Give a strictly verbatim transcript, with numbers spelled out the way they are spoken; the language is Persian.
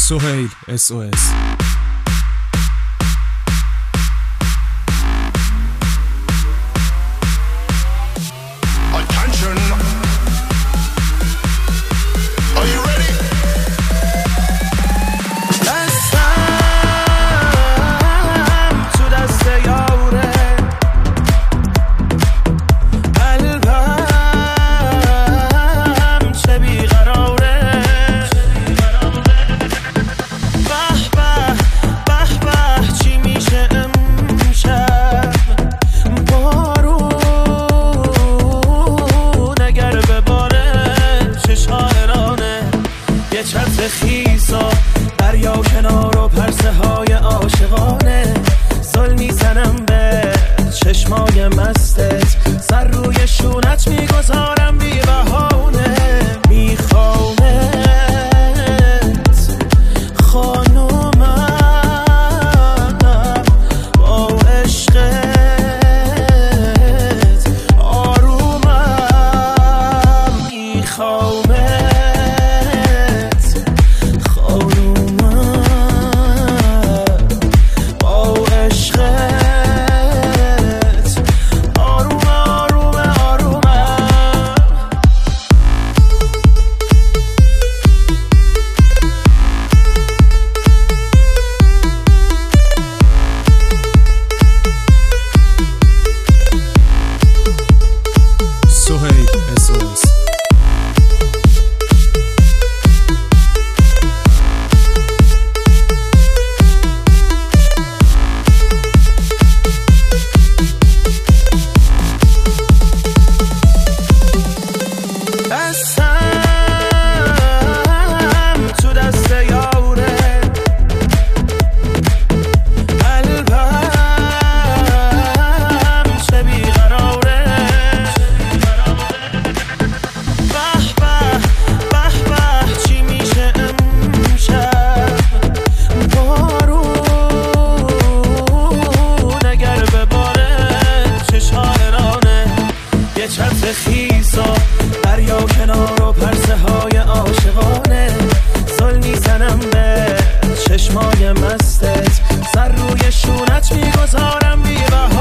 سهیل اس او اس. خیسا دریا کنار و پرسه های عاشقانه زل میزنم به چشمای مستت سر روی شونت میگذارم بی بهانه میخوامت خانومم با عشقت آرومم میخوامت خیسا دریا کنار و پرسه های عاشقانه زل میزنم به چشمای مستت سر روی شونت میگذارم بی بهانه